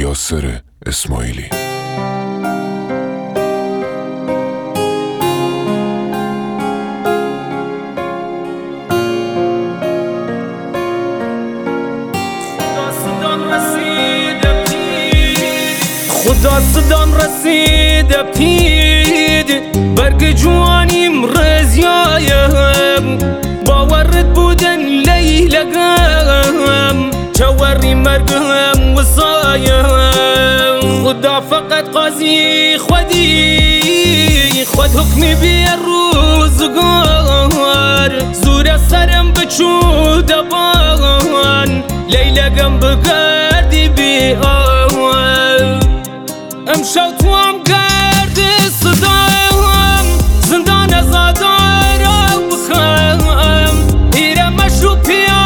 یاسر اسماعیلی. خدا صدام رسیده پید برگ جوانیم رزیایم باورت بودن لیلگم جواری مرگم وصایم خدا فقط قاضی خود حکمی بی روزگار زور سرم بچو دبان لیلگم بگردی بی آن امشب تو هم گرد صدام زندان ازادار رو بخوام ایره مشروع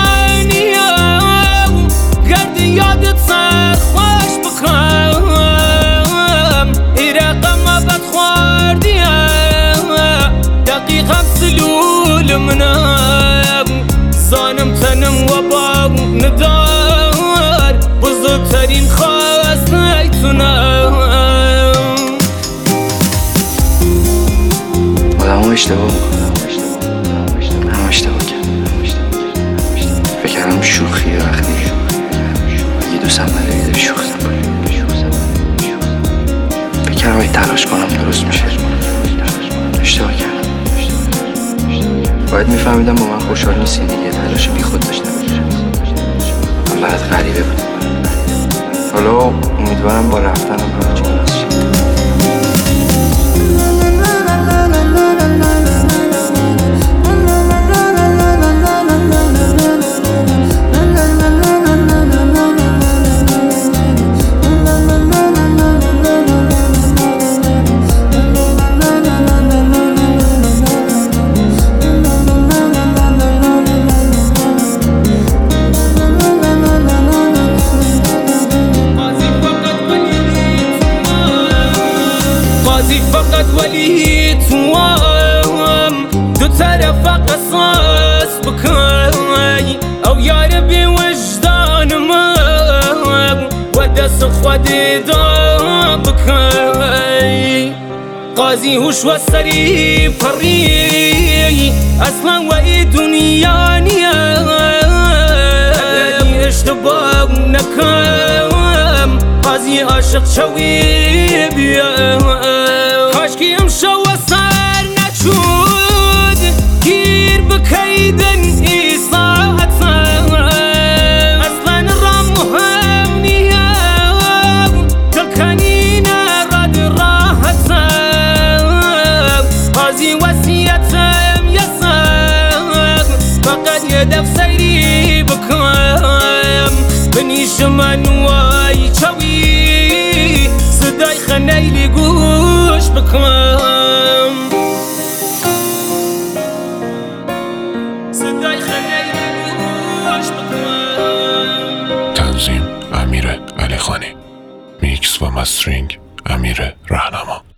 پیانیم گرد یادت سر خوش بخوام ایره قمه بد خوردیم دقیقم سلول منم زانم تنم و با ندار بزرگترین خواست نیتونم هم اشتباه کردم. فکر کردم شوخی وقتی یه دو صندلی داری شوخ نکنی. فکر کردم اگه تلاش کنم درست میشه. اشتباه کردم. باید میفهمیدم با من خوشحال نیستی دیگه. تلاش بی خود داشتم. من باید غریبه بودم. حالا امیدوارم با رفتنم همه چی درست شه. فقط ولی توام دو طرف قصاص بکنی او یار بی وجدانم و دست خودی دا بکنی قاضی هوش و سری پری اصلا و ای دنیا نیم اشتباه نکم قاضی عاشق شوی بیم کاشکی امشو سر نچود گیر بکیدن ایساعتم اصلا را مهم نیم دلکنی نرد راحتم قاضی وسیعتم یسم فقط یه دف سیری بکم بنیش من وای چوی صدای خنیلی گوش بکنم صدای خنیلی گوش بکنم. تنظیم امیر علیخانی، میکس و مسترینگ امیر رهنما.